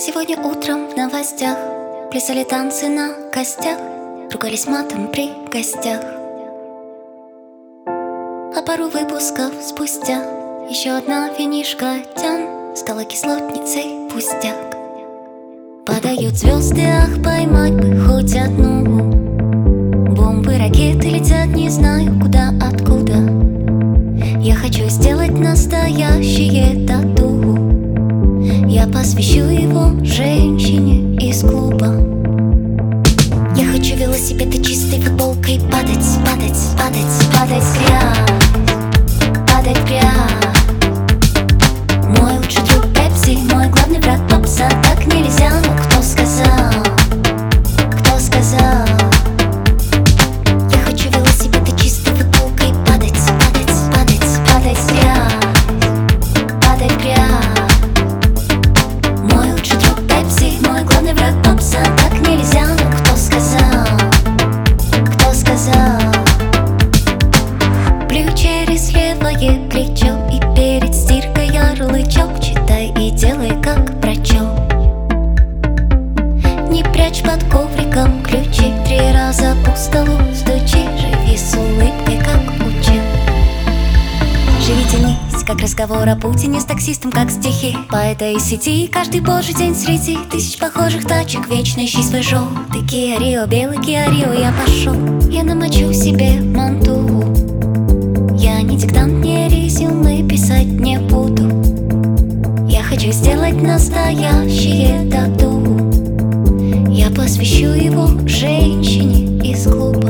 Сегодня утром в новостях плясали танцы на костях, ругались матом при гостях. А пару выпусков спустя еще одна винишка тян стала кислотницей пустяк. Падают звезды, ах, поймать бы хоть одну. Бомбы, ракеты летят, не знаю куда, откуда. Я хочу сделать настоящее тату. Я посвящу его женщине из клуба. Я хочу велосипед и чистой футболкой падать, падать, падать, падать в грязь, падать в грязь. Мой лучший друг Пепси, мой главный враг попса. Так нельзя, но кто сказал? Кто сказал? Я хочу велосипед и чистой футболкой падать, падать, падать, падать в грязь, падать в грязь. Мой лучший друг Пепси, мой главный враг попса. Так нельзя, но кто сказал? Кто сказал? Плюю через левое плечо, и перед стиркой ярлычок читай и делай как прочел. Не прячь под ковриком ключи, 3 раза по столу стучи. Живи с улыбкой, как учил. Живи, тянись, как разговор о Путине с таксистом, как стихи по этой сети. Каждый божий день среди тысяч похожих тачек вечно ищи свой желтый Киа Рио, белый Киа Рио. Я пошел, я намочу себе манту. Я не диктант, не резюме, писать не буду. Я хочу сделать настоящее тату. Я посвящу его женщине из клуба.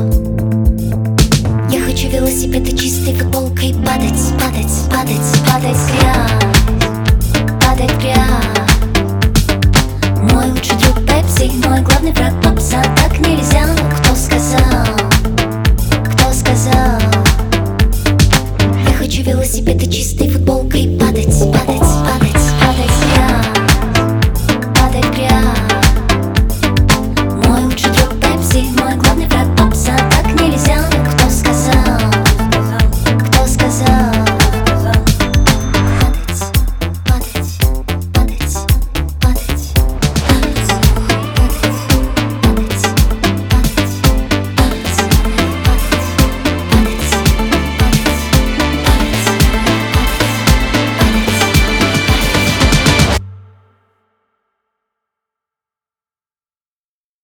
Я хочу велосипед и чистой футболкой падать, падать, падать, падать в грязь.